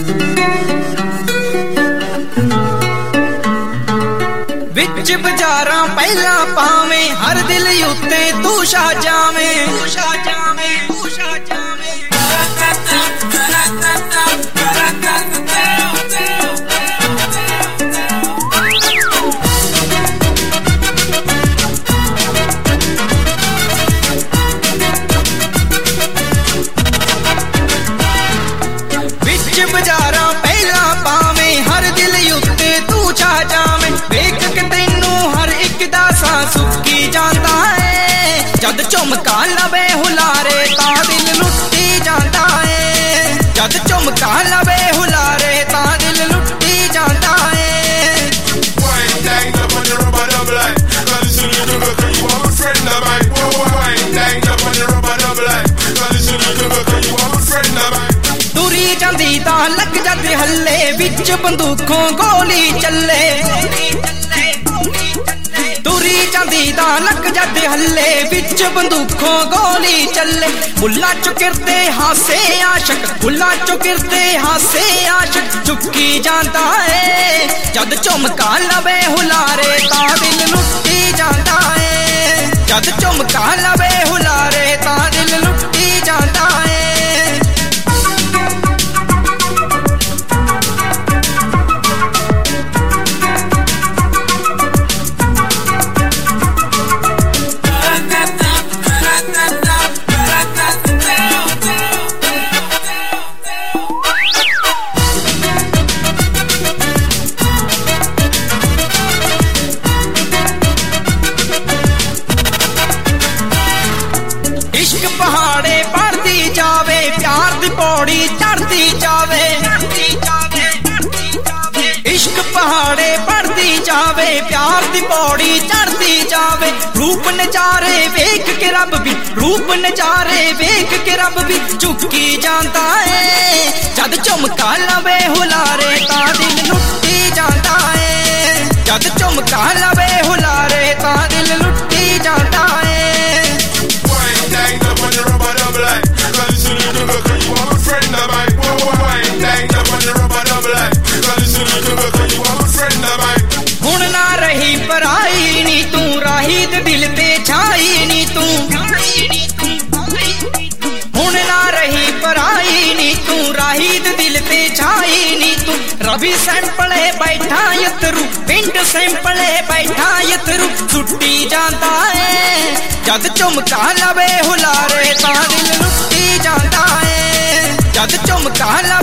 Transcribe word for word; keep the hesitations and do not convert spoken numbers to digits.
विच बाजारां पहला पावें हर दिल उत्ते तू छा जावें तू छा जावें तू छा जावें विच बाजारां पहला पावें हर दिल उत्ते तू छा जावें वेख के तैनू हर एक दा सां सुक्की जांदा है जद झुमका लवे हुलारे तां दिल लुट्टी जांदा है जद झुमका लवे हुलारे तां दिल लुट्टी जांदा है तुरी जांदी तां लग जाते हल्ले विच बंदूकों गोली चले तुरी जांदी तां लग जाते हल्ले विच बंदूकों गोली चले बुला चुकिरते हासे आशक बुला चुकिरते हासे आशक चुकी जांदा है जद झुमका लवे हुलारे तां दिल लुट्टी जांदा है जद झुमका लवे हुलारे तां दिल लुट्टी जांदा है इश्क पहाड़े बढ़ती जावे प्यार दी पौड़ी चढ़ती जावे इश्क पहाड़े बढ़ती जावे प्यार दी पौड़ी चढ़ती जावे रूप नजारे वेख के रब भी रूप नजारे वेख के रब भी चुकी जाता है जद झुमका लवे हुलारे तां दिल लुट्टी जाता है जद झुमका लवे हुलारे तां दिल लुट्टी जाता है हुण ना रही पराई नी तू राही ते दिल ते छाई नी तू हुण ना रही पराई नी तू राही ते दिल ते छाई नी तू रवि सैंपले बैठा यतरू पिंड सैंपले बैठा यतरू सुट्टी जाता है जद झुमका लवे हुलारे तां दिल लुट्टी जाता है जद झुमका